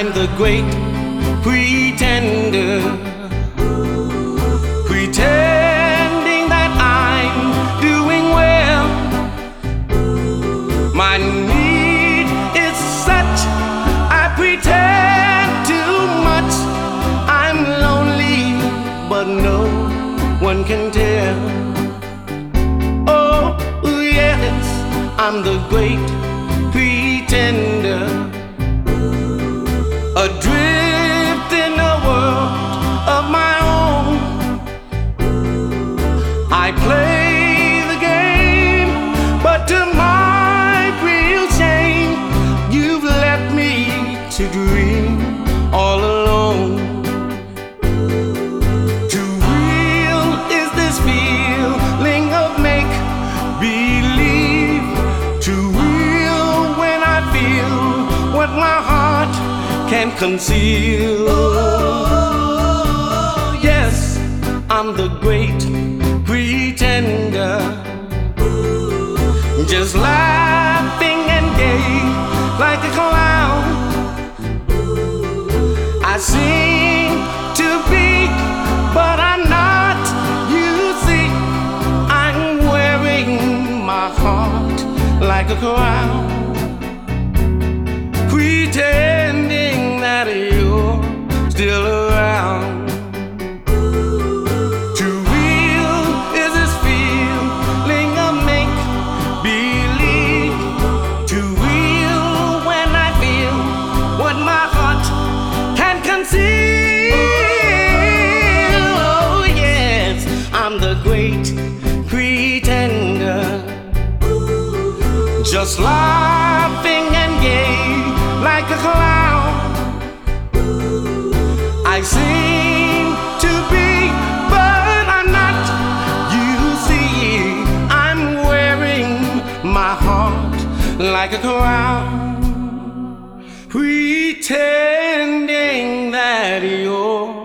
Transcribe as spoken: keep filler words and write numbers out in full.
I'm the great pretender, pretending that I'm doing well. My need is such, I pretend too much. I'm lonely, but no one can tell. Oh yes, I'm the great pretender, adrift in a world of my own. I play the game, but to my real shame, you've left me to dream all alone. Too real is this feeling of make-believe, too real when I feel what my heart can't conceal. Oh, yes, I'm the great pretender, just laughing and gay like a clown. I seem to be, but I'm not. You see, I'm wearing my heart like a crown, pretending that you're still around. Too real is this feeling of make-believe, too real when I feel what my heart can conceal. Oh yes, I'm the great pretender, just laughing and gay like a clown. I seem to be, but I'm not. You see, I'm wearing my heart like a crown, pretending that you're